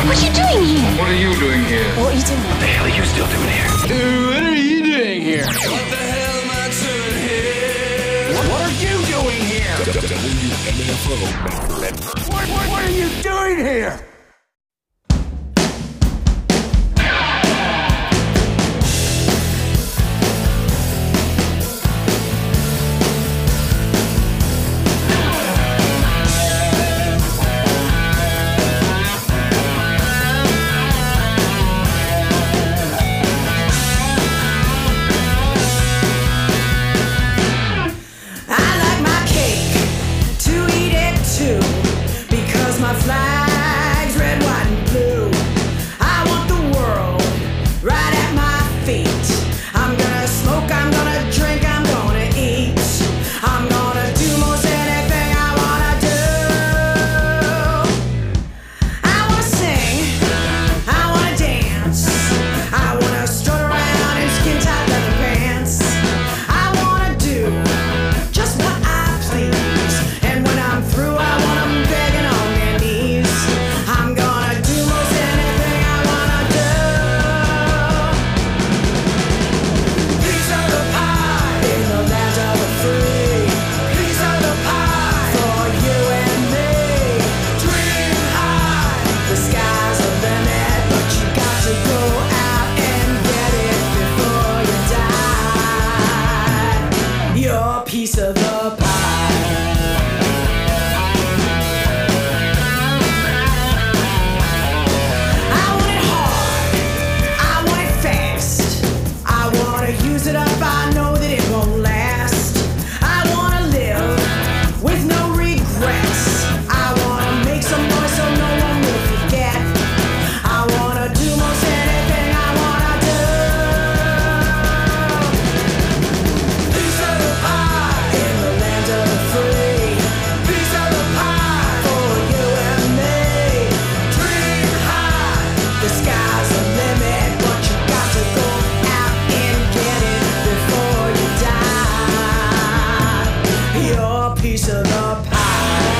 What are you doing here? What are you doing here? What are you doing? What the hell are you still doing here? What are you doing here? What the hell am I doing here? What are you doing here? What are you doing here? My flag's red, white, and blue. I want the world right at my feet. I'm gonna smoke, I'm gonna drink, I'm gonna eat. I'm gonna do most anything I wanna do. I wanna sing, I wanna dance, I wanna strut around in skin-tight leather pants. I wanna do just what I please, and when I'm through I want 'em begging on me. I'm gonna do most anything I wanna do. Piece of the pie in the land of the free. Piece of the pie for you and me. Dream high, the sky's the limit, but you got to go out and get it before you die. Your piece of the pie. Use it up, I know that it won't last. I wanna live with no regrets. I wanna make some noise so no one will forget. I wanna do most anything I wanna do. Piece of the pie in the land of the free. Piece of the pie for you and me. Dream high, the sky's the limit, but you got to go out and get it before you die. Your piece of the pie.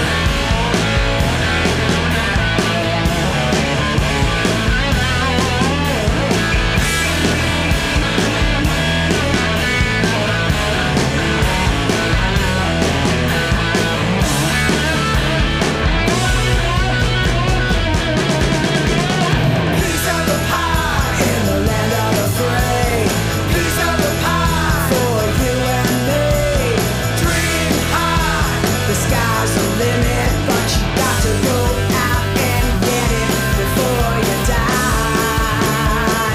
Piece of the pie in the land of the free. Piece of the pie for you and me. Dream high, the sky's the limit, but you got to go out and get it before you die.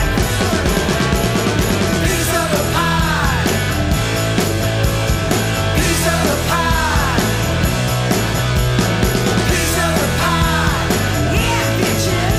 Piece of the pie. Piece of the pie. Piece of the pie. Yeah, bitches.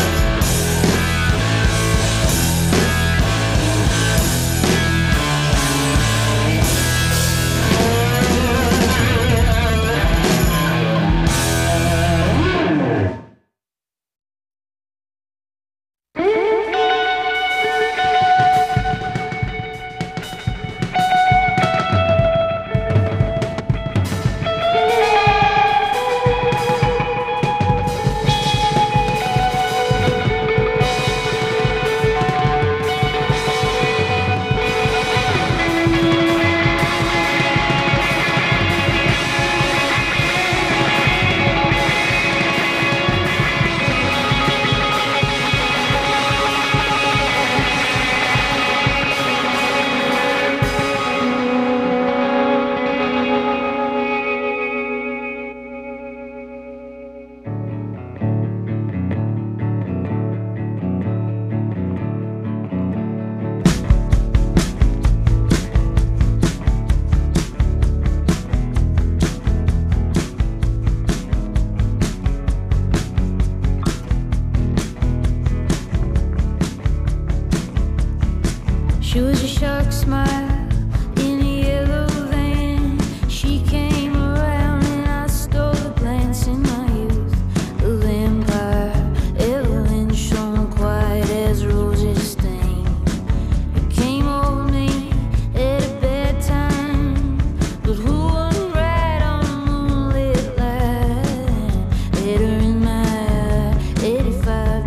She was a shark smile in a yellow van. She came around and I stole a glance in my youth. The vampire, Evelyn, shone quiet as a rosy stain. It came over me at a bad time, but who wouldn't ride on a moonlit line? Later in my 85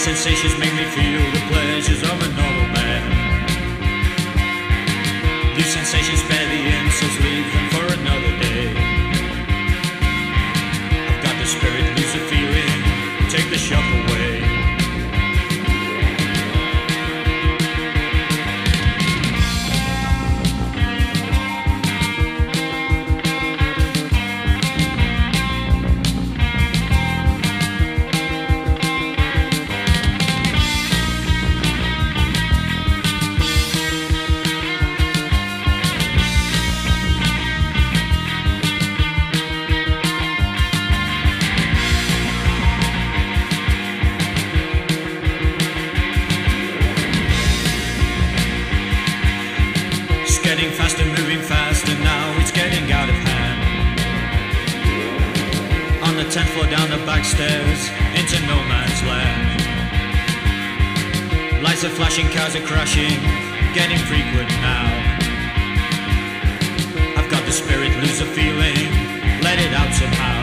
sensations make me feel the pleasures of a normal man. New sensations spare the insults, leave them for another day. I've got the spirit, lose the feeling, take the shock away. Getting faster, moving faster, now it's getting out of hand. On the 10th floor, down the back stairs, into no man's land. Lights are flashing, cars are crashing, getting frequent now. I've got the spirit, lose the feeling, let it out somehow.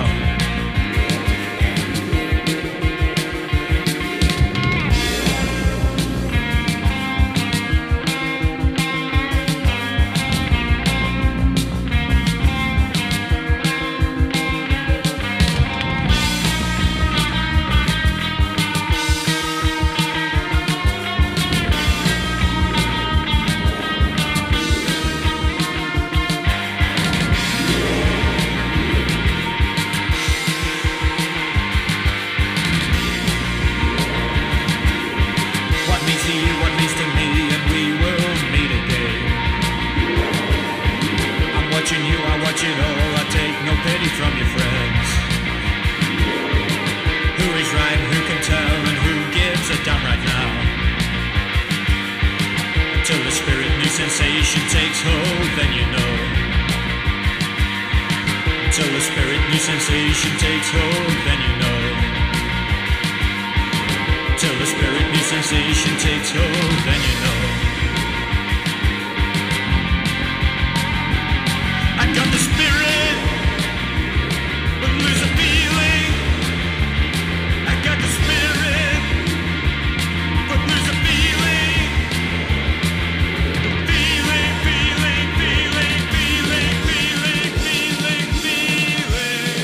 What means to me, and we will meet again. I'm watching you, I watch it all, I take no pity from your friends. Who is right, who can tell, and who gives a damn right now? Till the spirit, new sensation takes hold, then you know. Till the spirit, new sensation takes hold, then you know. Till the spirit, new sensation takes hold, then you know. I got the spirit, but lose a feeling. I got the spirit, but lose a feeling. Feeling, feeling, feeling, feeling, feeling, feeling, feeling.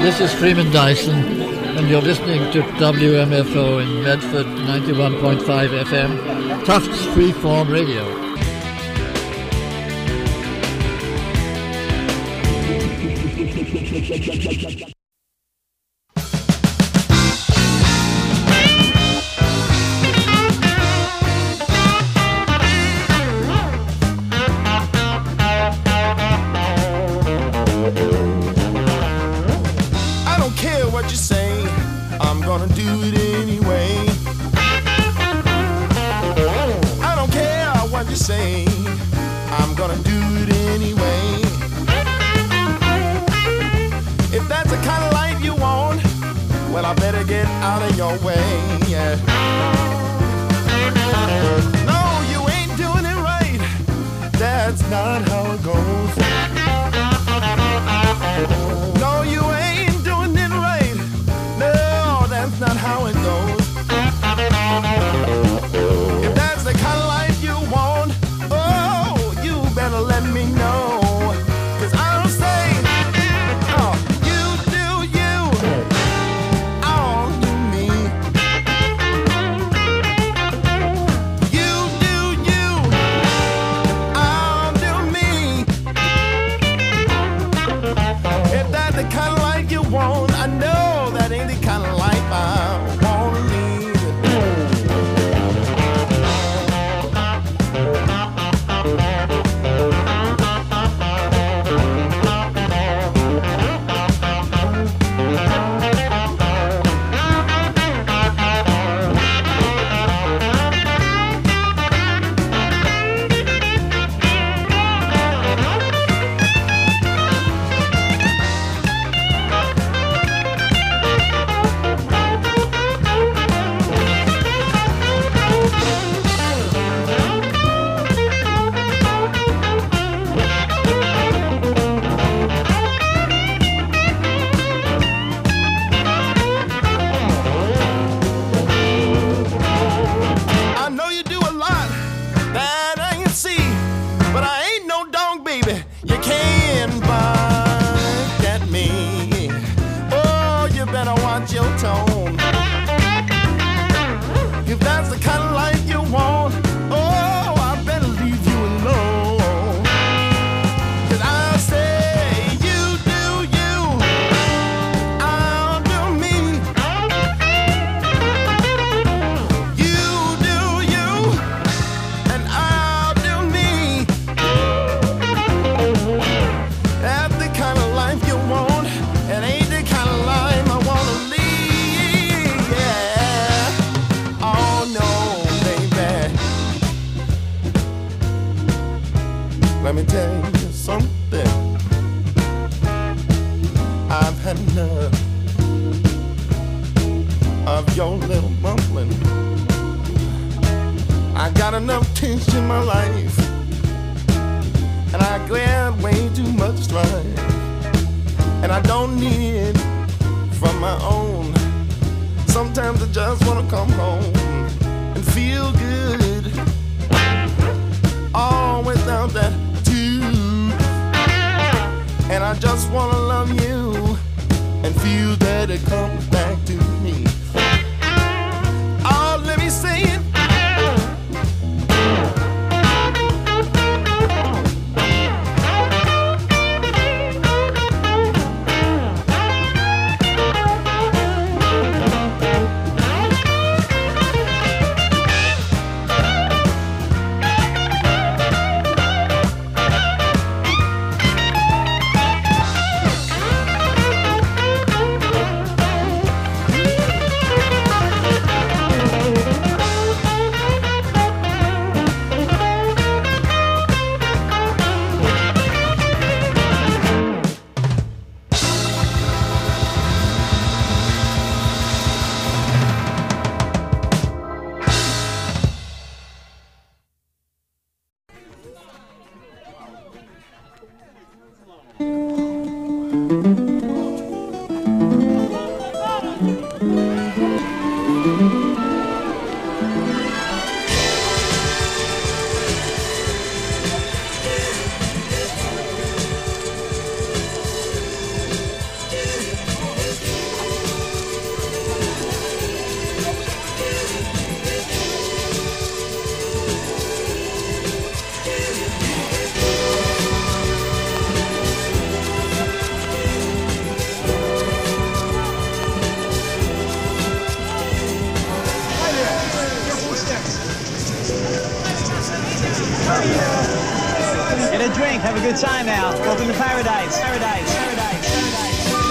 This is Freeman Dyson, and you're listening to WMFO in Medford, 91.5 FM, Tufts Freeform Radio. drink, have a good time now. Welcome to paradise. Paradise, paradise, paradise.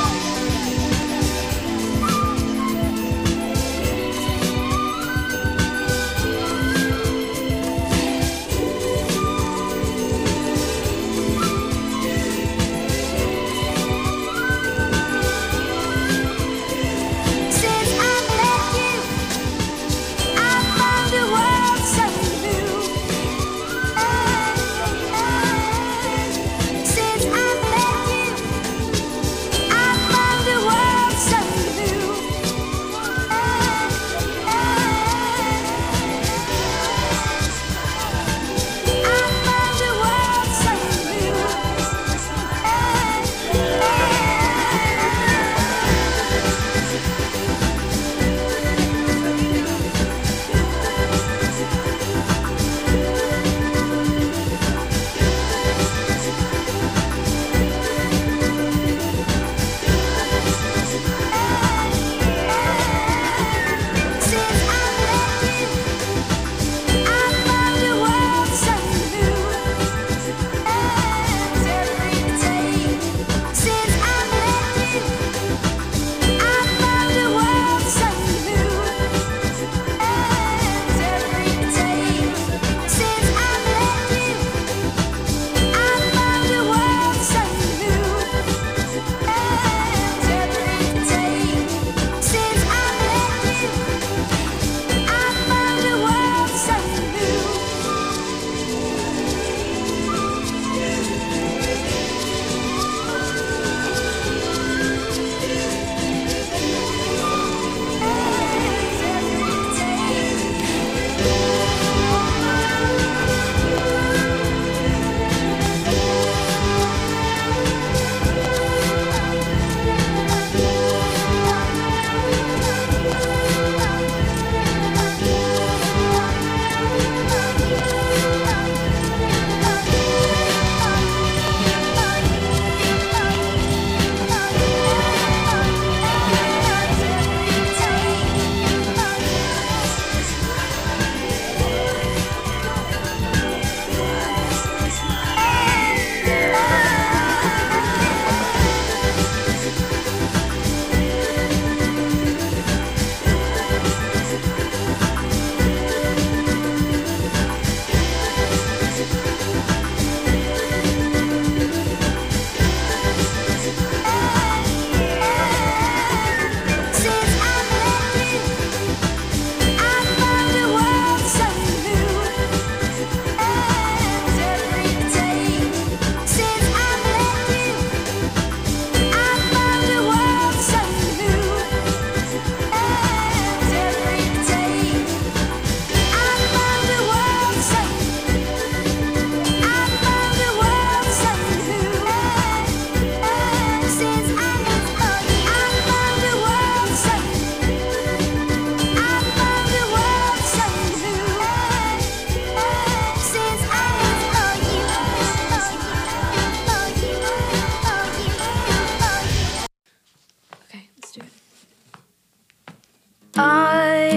I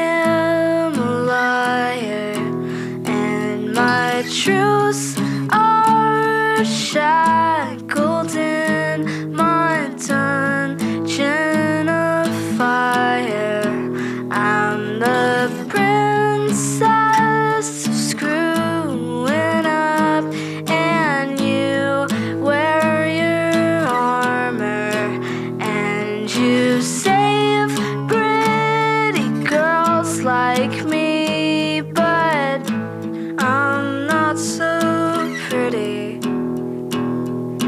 am a liar, and my truths are shackled in my dungeon of fire. I'm the princess of screwing up, and you wear your armor, and you save girls like me, but I'm not so pretty.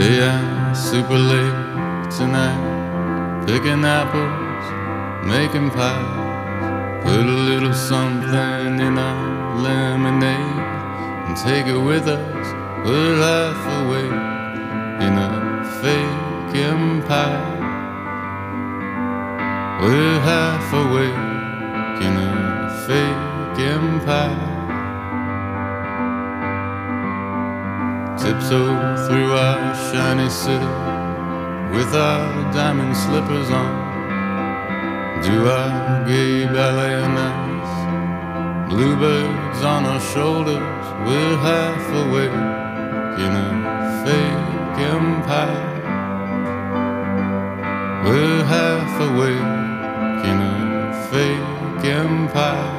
Stay out super late tonight, picking apples, making pies. Put a little something in our lemonade and take it with us. We're half awake in a fake empire. We're half awake in a fake empire. Tiptoe through our shiny city with our diamond slippers on. Do our gay ballet nights, bluebirds on our shoulders. We're half awake in a fake empire. We're half awake in a fake empire.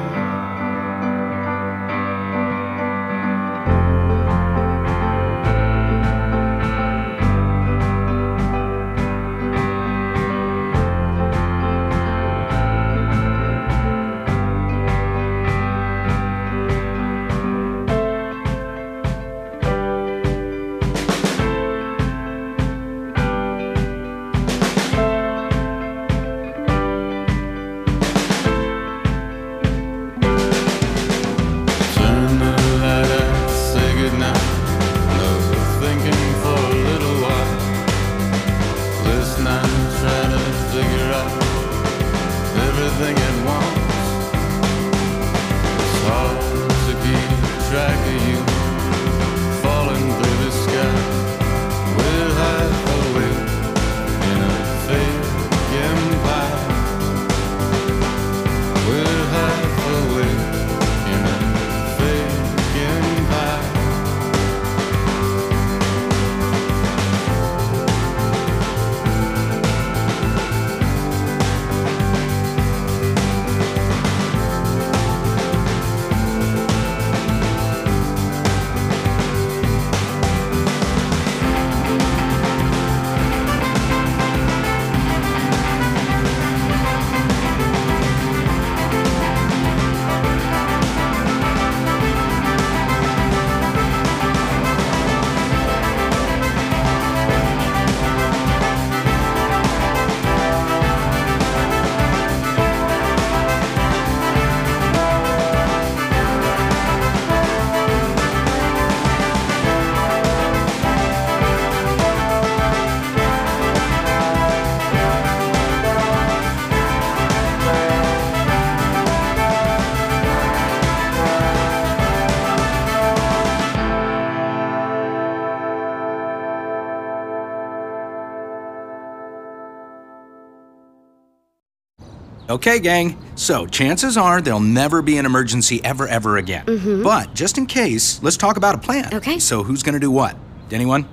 Okay, gang, so chances are there'll never be an emergency ever again. But just in case, let's talk about a plan. Okay. So who's gonna do what? Anyone?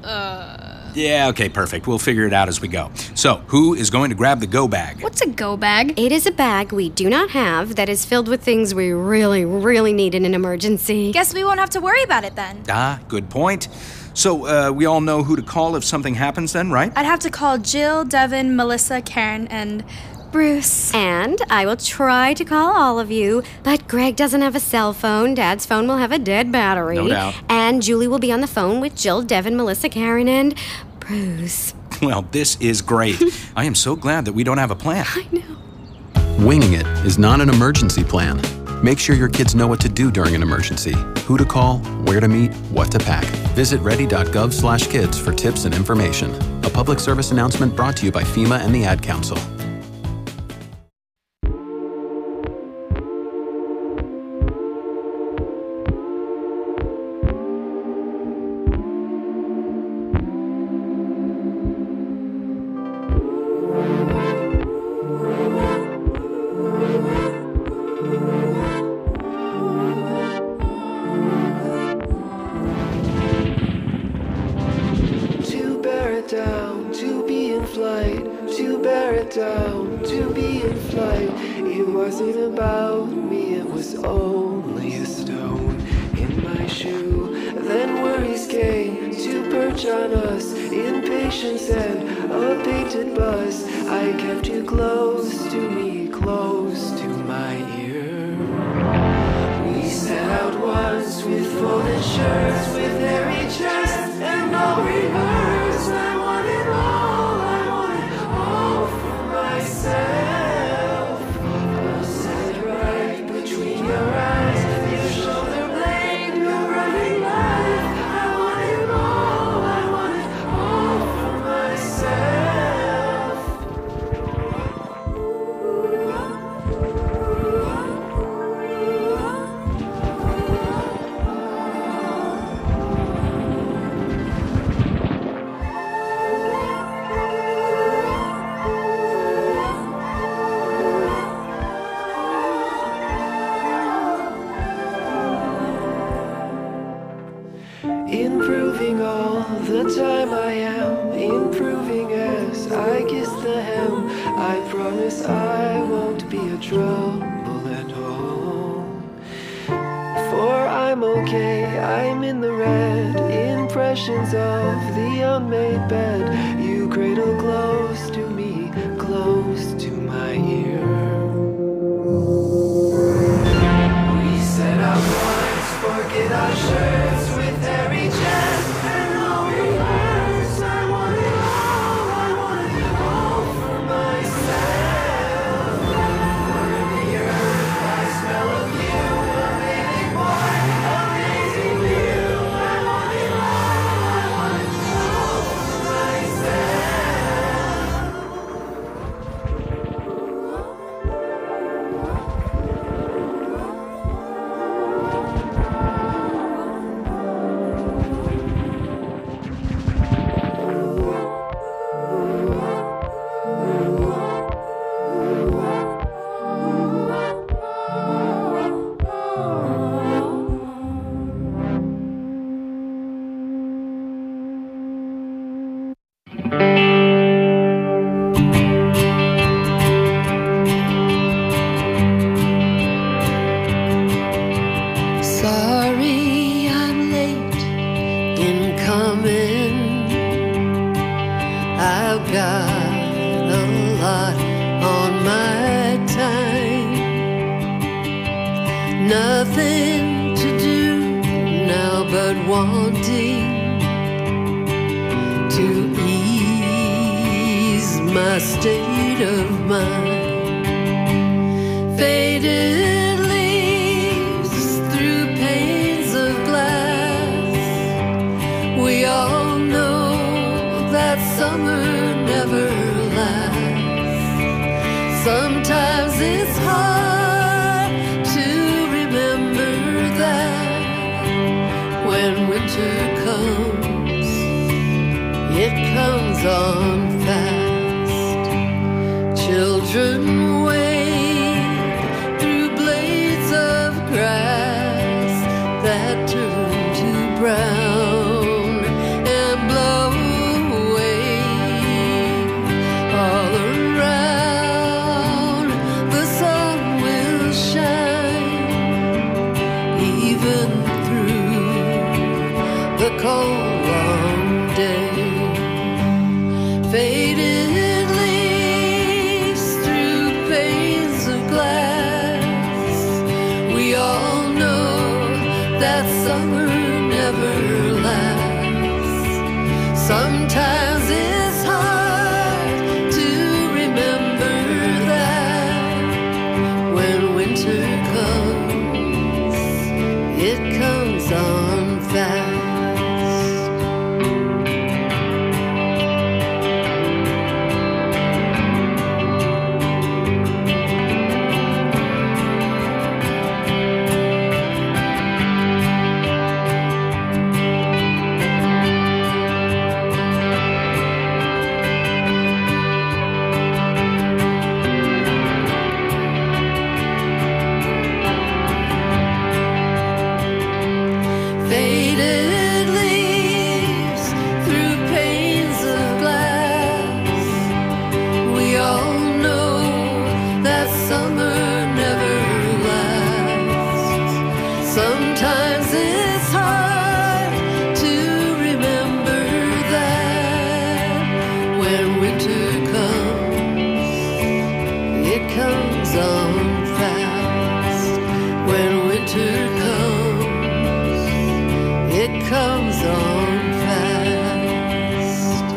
Yeah, okay, perfect. We'll figure it out as we go. So, who is going to grab the go bag? What's a go bag? It is a bag we do not have that is filled with things we really need in an emergency. Guess we won't have to worry about it then. Ah, good point. So, we all know who to call if something happens then, right? I'd have to call Jill, Devin, Melissa, Karen, and Bruce. And I will try to call all of you, but Greg doesn't have a cell phone. Dad's phone will have a dead battery. No doubt. And Julie will be on the phone with Jill, Devin, Melissa, Karen, and Bruce. Well, this is great. I am so glad that we don't have a plan. I know. Winging it is not an emergency plan. Make sure your kids know what to do during an emergency, who to call, where to meet, what to pack. Visit ready.gov/kids for tips and information. A public service announcement brought to you by FEMA and the Ad Council. down, to be in flight, to bear it down, to be in flight. It wasn't about me, it was only a stone in my shoe. Then worries came to perch on us, impatience and a painted bus. I kept you close to me, close to my ear. We set out once with folded shirts, with hairy chests and no rehearsal. the time I am improving as I kiss the hem. I promise I won't be a trouble at all. For I'm okay, I'm in the red. Impressions of the unmade bed. You cradle close to me, close to my ear. We set out once, forget our shirts with hairy chests and all reverse. I want it all for myself. For in the earth I smell of you, amazing boy, amazing view. I want it all for myself. Sorry I'm late in coming. I've got a lot on my time. Nothing to do now but wanting to ease my state of mind. Faded leaves through panes of glass. We all know that summer never lasts. Sometimes it's hard to remember that when winter comes, it comes on fast. Children wade through blades of grass that turn to brown and blow away all around. The sun will shine even through the cold long day. Faded leaves through panes of glass. We all know that summer never lasts. Sometimes it's hard to remember that when winter comes, it comes on fast. Faded leaves through panes of glass. We all know that summer never lasts. Sometimes it's hard to remember that when winter comes, it comes on fast. When winter comes, it comes on fast.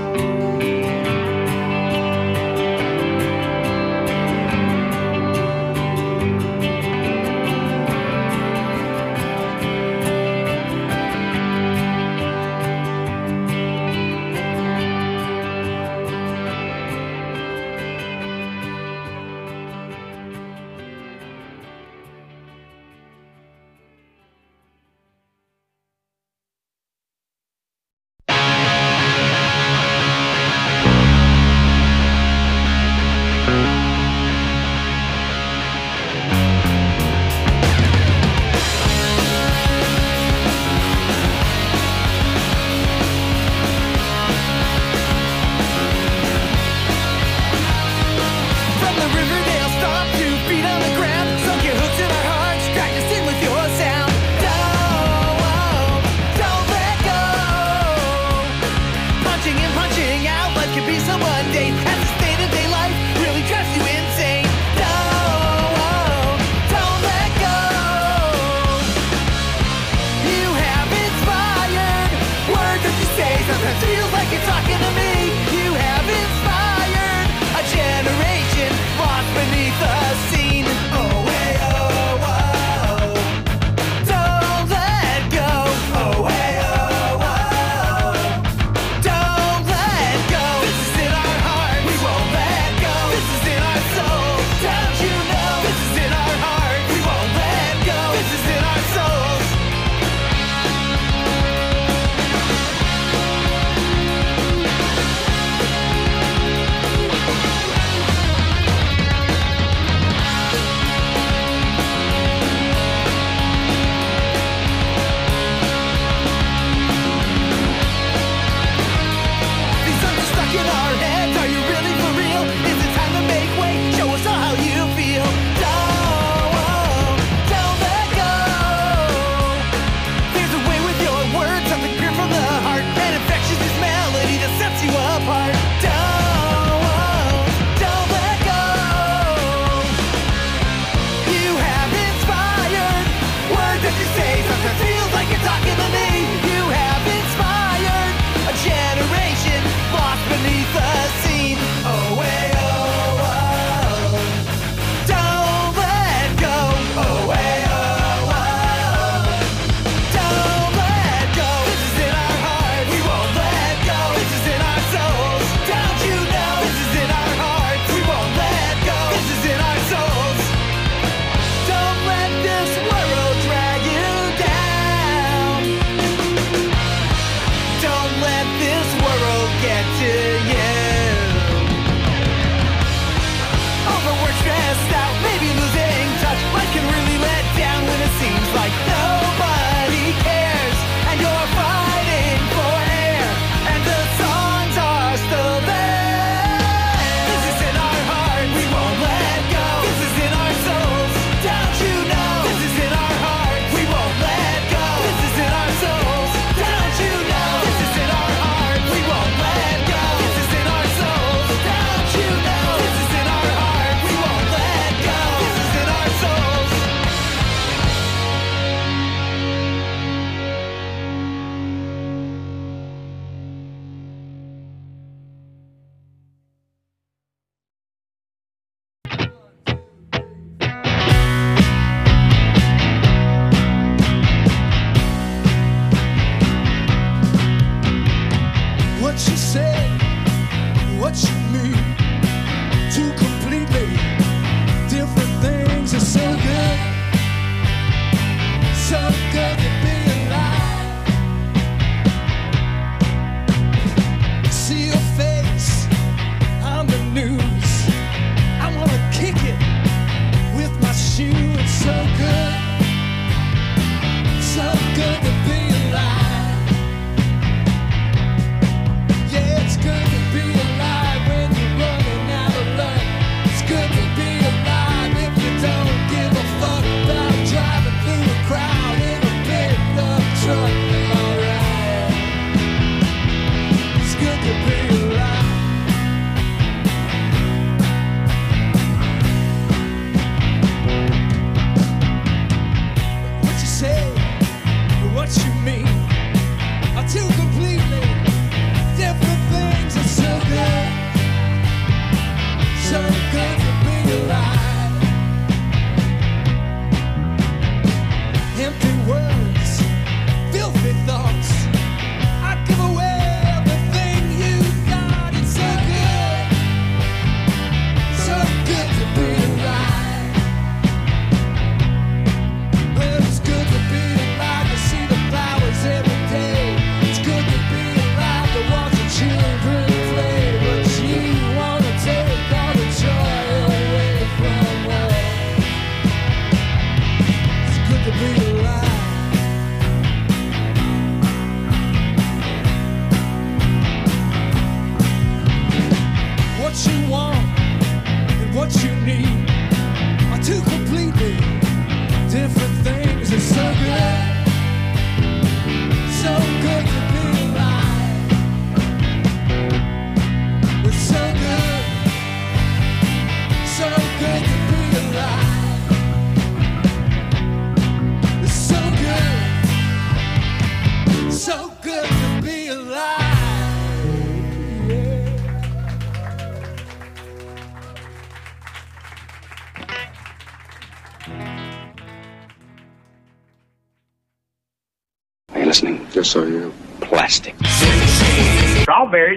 listening? Yes, I am. Plastic. Strawberries.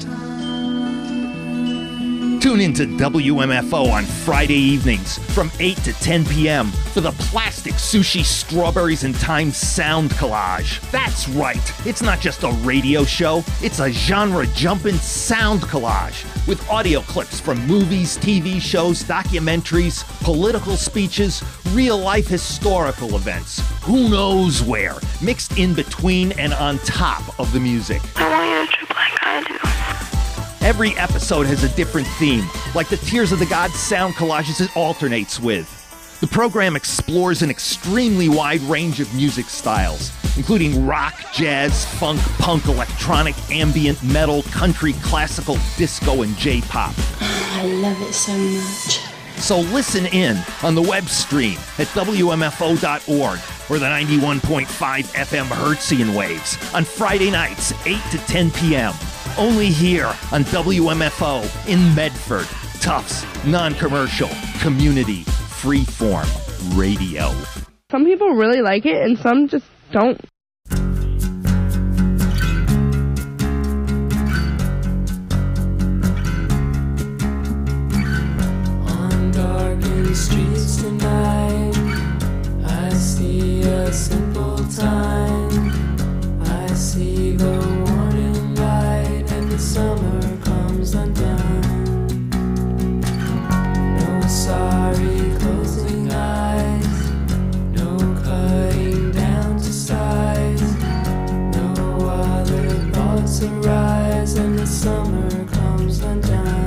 Tune in to WMFO on Friday evenings from 8 to 10 p.m. for the Plastic Sushi Strawberries and Time Sound Collage. That's right, it's not just a radio show, it's a genre-jumping sound collage with audio clips from movies, TV shows, documentaries, political speeches, real-life historical events, who knows where, mixed in between and on top of the music. I want you to trip like I do. Every episode has a different theme, like the Tears of the Gods sound collages it alternates with. The program explores an extremely wide range of music styles, including rock, jazz, funk, punk, electronic, ambient, metal, country, classical, disco, and J-pop. I love it so much. So listen in on the web stream at WMFO.org or the 91.5 FM Hertzian waves on Friday nights, 8 to 10 p.m. Only here on WMFO in Medford. Tufts, non-commercial, community, freeform radio. Some people really like it and some just don't. On darkened streets tonight, I see a simple time. I see the warning light and the summer comes undone. No sorry closing eyes, no cutting down to size, no other thoughts arise and the summer comes undone.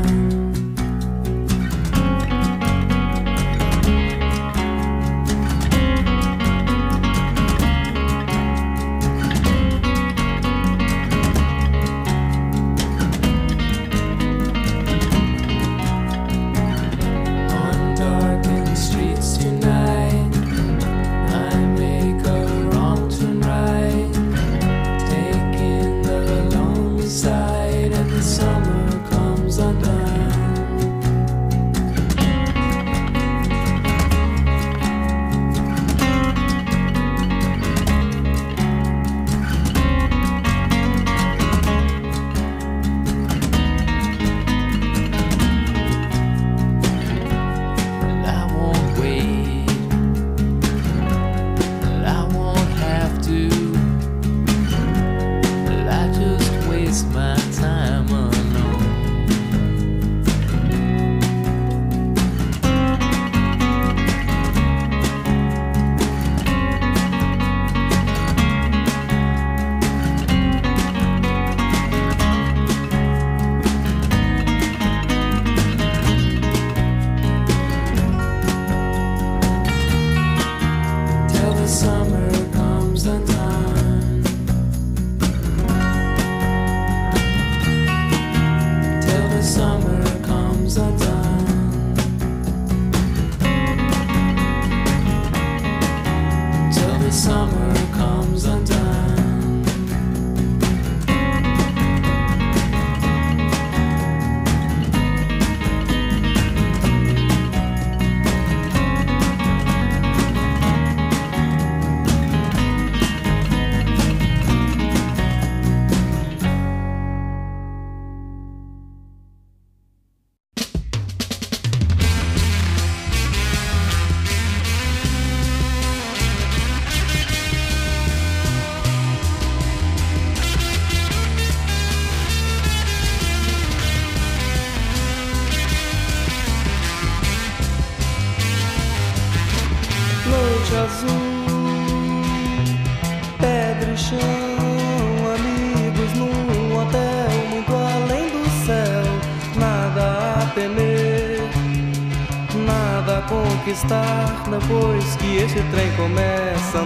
Depois que esse trem começa a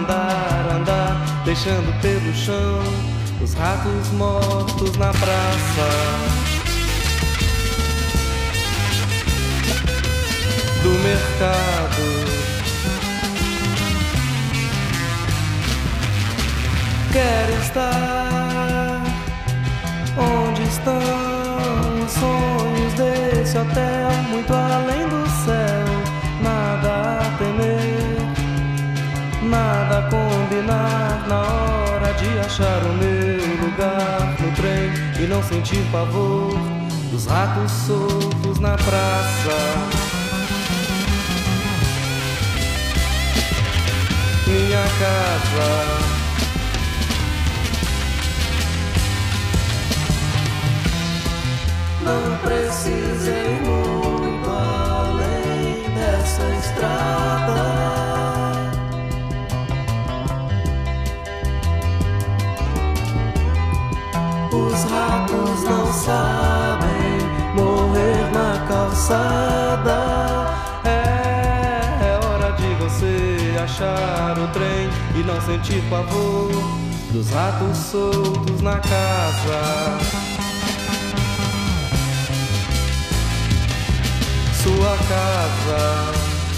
andar, deixando pelo chão os ratos mortos na praça. Do mercado. Quero estar onde estão os sonhos desse hotel, muito além do céu. Nada a temer, nada a combinar na hora de achar o meu lugar no trem e não sentir pavor dos ratos soltos na praça. Minha casa. Não precisa ir muito além dessa estrada. Os ratos não sabem morrer na calçada. É hora de você achar o trem e não sentir pavor dos ratos soltos na casa. Sua casa.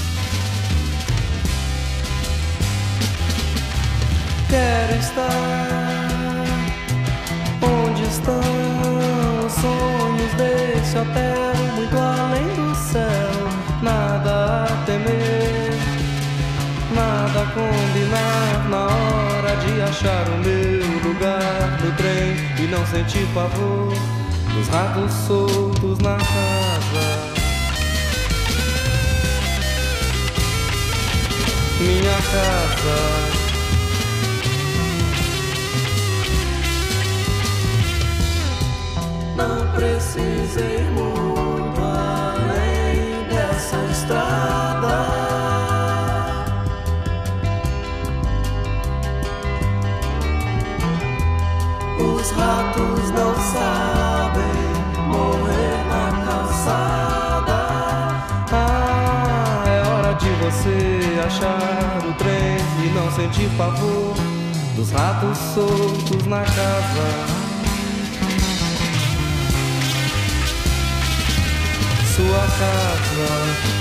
Quero estar onde estão os sonhos desse hotel, muito além do céu. Nada a temer, nada a combinar, na hora de achar o meu lugar no trem e não sentir pavor dos ratos soltos na casa. Minha casa. Não precisa ir muito além dessa estrada. Os ratos não sabem morrer na calçada. É hora de você achar o trem e não sentir pavor dos ratos soltos na casa. Sua casa.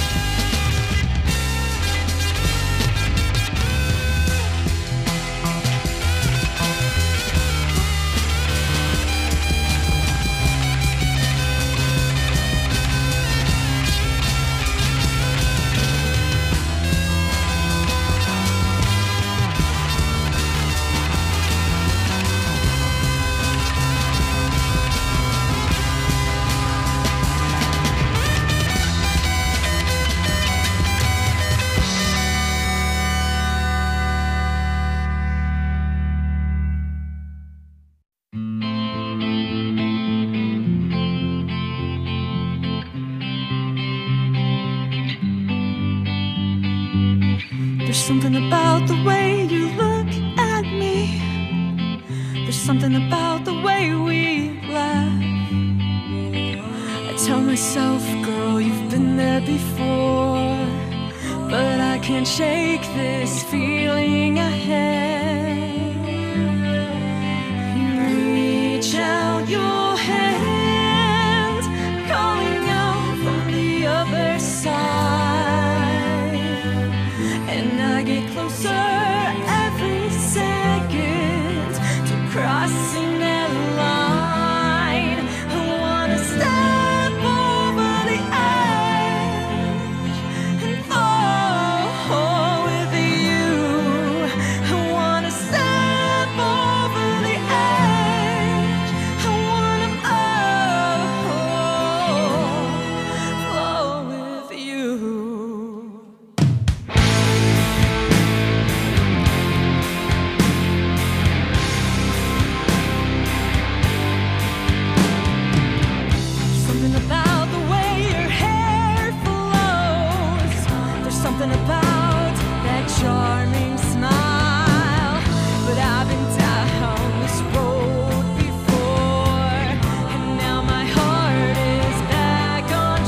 There's something about the way you look at me. There's something about the way we laugh. I tell myself, girl, you've been there before, but I can't shake this feeling I have. You reach out your hand, calling out from the other side. And I get closer every second to crossing that line. I wanna step over the edge and fall with you. I wanna step over the edge. I wanna flow with you. Something about that charming smile. But I've been down this road before, and now my heart is back on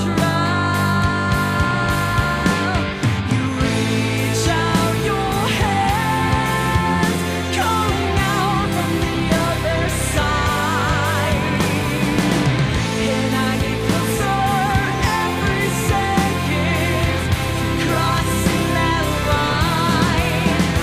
trial. You reach out your hand, calling out from the other side, and I get closer every second. Crossing that line,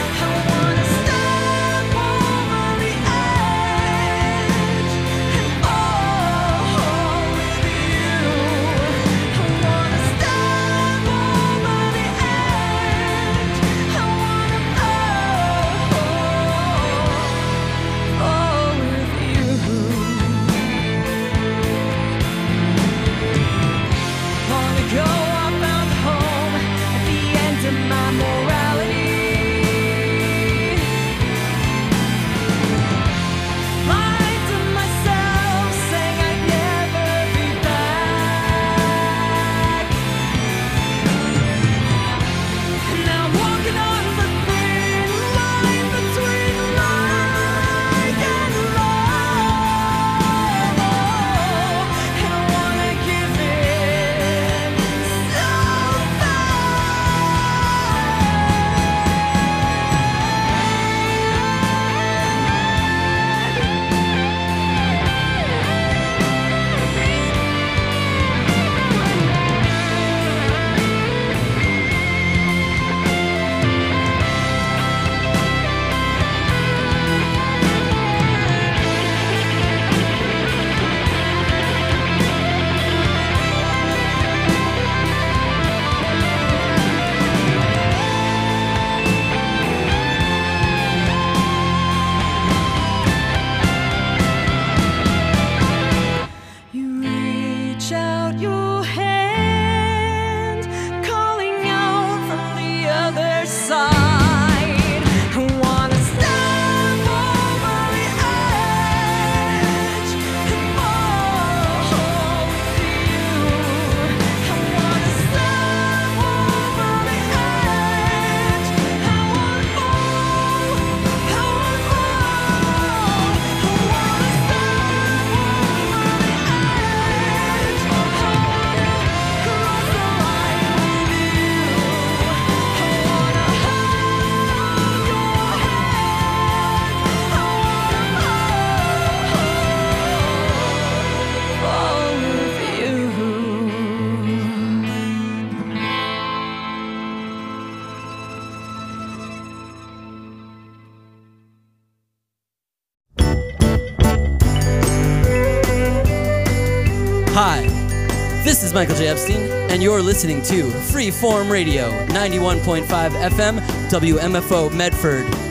Hi, this is Michael J. Epstein, and you're listening to Freeform Radio, 91.5 FM, WMFO Medford.